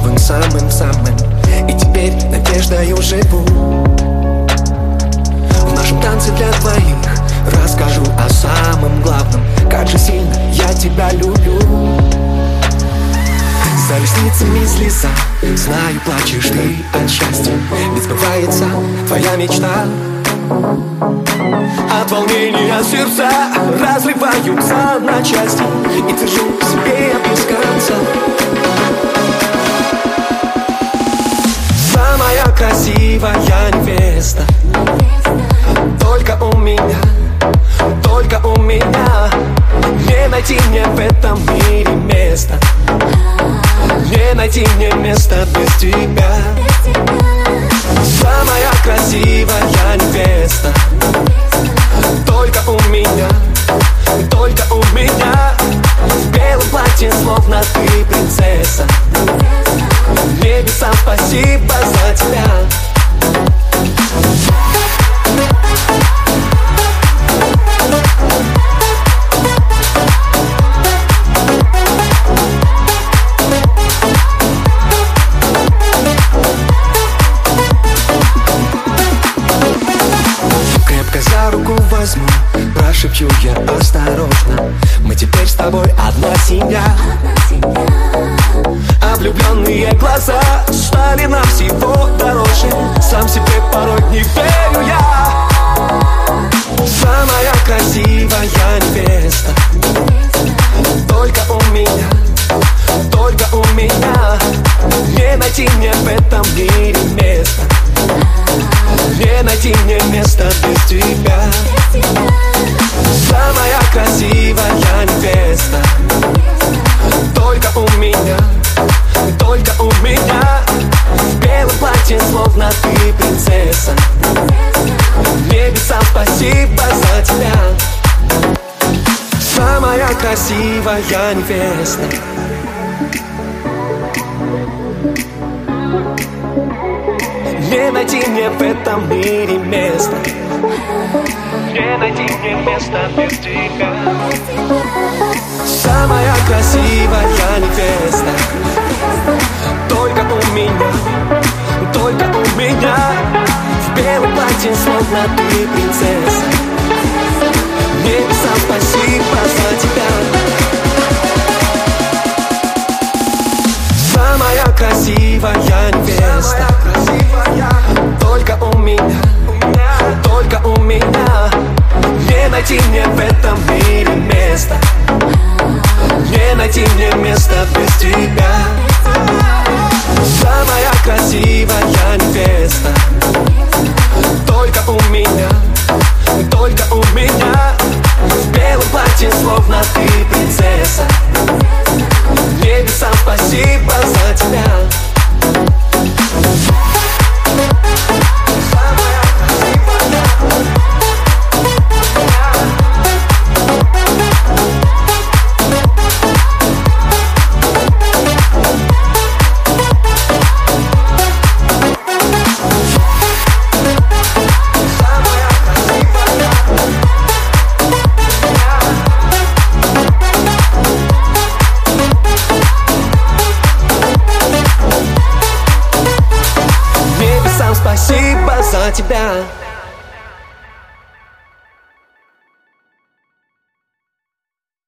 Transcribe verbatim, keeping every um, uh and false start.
новым, самым-самым. И теперь надеждою живу. В нашем танце для двоих расскажу о самом главном. Как же сильно я тебя люблю. За ресницами слеза, знаю, плачешь ты от счастья, ведь сбывается твоя мечта. От волнения сердца разрываются на части, и держу в себе без конца. Самая красивая невеста, только у меня, только у меня. Не найти мне в этом мире места, не найти мне места без тебя. Самая красивая невеста, только у меня, только у меня. В белом платье, словно ты принцесса. Небесам спасибо за тебя. За руку возьму, прошепчу я осторожно. Мы теперь с тобой одна семья. А влюбленные глаза стали нам всего дороже. Сам себе порой не верю я. Самая красивая невеста, только у меня, только у меня. Не найти мне в этом мире места, не найти мне места без тебя. Самая красивая невеста, только у меня, только у меня. В белом платье, словно ты принцесса. Небесам спасибо за тебя. Самая красивая невеста. Не найти мне в этом мире места, не найти мне места без тебя. Самая красивая невеста, только у меня, только у меня. В белом платье, словно ты принцесса. Небесам спасибо за тебя. Самая красивая невеста, только у меня, только у меня. Не найти мне в этом мире места, не найти мне места без тебя. Самая красивая невеста, только у меня, только у меня. В белом платье, словно ты принцесса. Небесам спасибо за тебя. Спасибо за тебя.